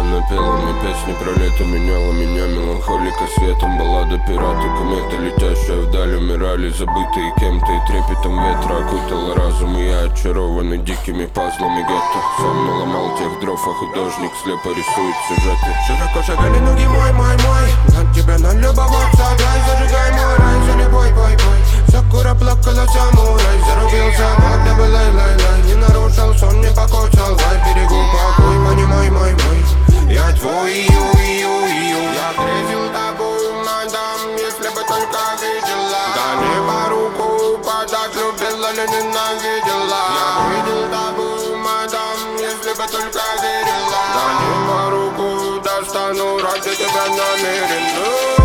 Она пела мне песни про лето, меняла меня меланхолика светом. Баллада пираты, комета, летящая вдаль. Умирали забытые кем-то, и трепетом ветра окутала разум. И я очарованный дикими пазлами гетто. Сам наломал тех дров, а художник слепо рисует сюжеты. Широко шагали ноги мой. На тебя налюбоваться, дай, зажигай мой рай, залипой, бой. Сакура плакала самурай, зарубился, когда бы лай. Не нарушил сон, не покоцал, дай берегу покой, понимай, мой. Я твой, я грезил тобой, мадам, если бы только видела. Да небо руку подать, любила ли ненавидела. Я видел тобой, мадам, если бы только верила. Да небо руку достану, ради тебя намерен.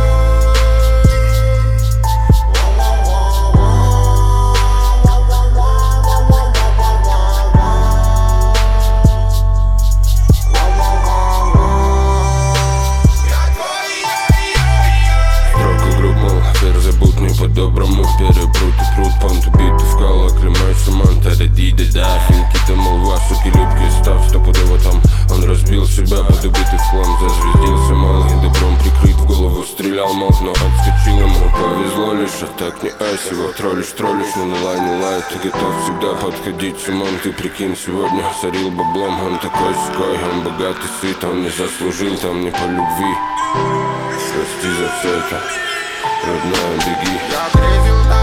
По-доброму перепрут и прут, понту биту в кала, клемай саманта, радида, да. Финки-то молва, суки, любки, став стопудово там. Он разбил себя под убитый хлам, зазвездился малый, добром прикрыт, в голову стрелял мог, но отскочил ему. Повезло лишь, а так не айс, его троллишь, но не лай, ты готов всегда подходить с умом. Ты прикинь, сегодня сорил баблом, он такой ской, он богатый, сыт, он не заслужил там не по любви. Прости за все это, родная, беги. Я грезил